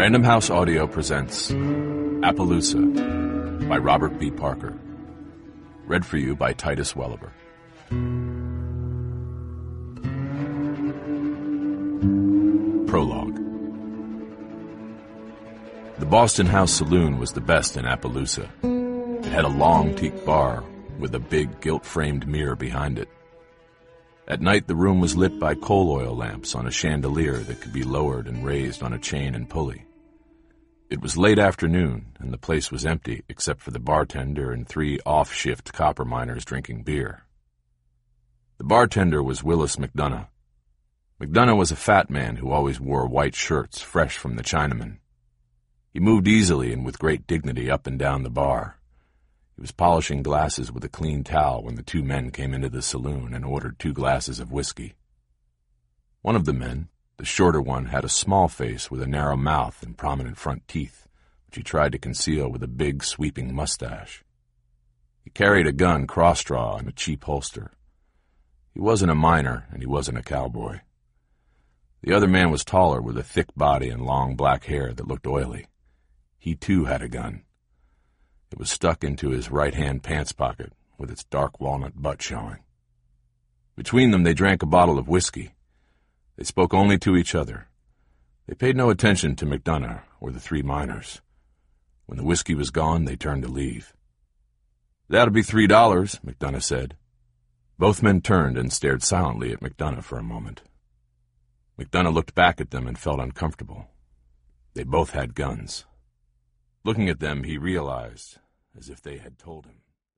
Random House Audio presents Appaloosa by Robert B. Parker. Read for you by Titus Welliber. Prologue. The Boston House Saloon was the best in Appaloosa. It had a long teak bar with a big gilt-framed mirror behind it. At night, the room was lit by coal oil lamps on a chandelier that could be lowered and raised on a chain and pulley. It was late afternoon, and the place was empty except for the bartender and 3 off-shift copper miners drinking beer. The bartender was Willis McDonough. McDonough was a fat man who always wore white shirts fresh from the Chinaman. He moved easily and with great dignity up and down the bar. He was polishing glasses with a clean towel when the 2 men came into the saloon and ordered 2 glasses of whiskey. One of the men, the shorter one, had a small face with a narrow mouth and prominent front teeth, which he tried to conceal with a big, sweeping mustache. He carried a gun cross-draw in a cheap holster. He wasn't a miner, and he wasn't a cowboy. The other man was taller, with a thick body and long black hair that looked oily. He, too, had a gun. It was stuck into his right-hand pants pocket, with its dark walnut butt showing. Between them, they drank a bottle of whiskey. They spoke only to each other. They paid no attention to McDonough or the 3 miners. When the whiskey was gone, they turned to leave. "That'll be $3, McDonough said. Both men turned and stared silently at McDonough for a moment. McDonough looked back at them and felt uncomfortable. They both had guns. Looking at them, he realized, as if they had told him.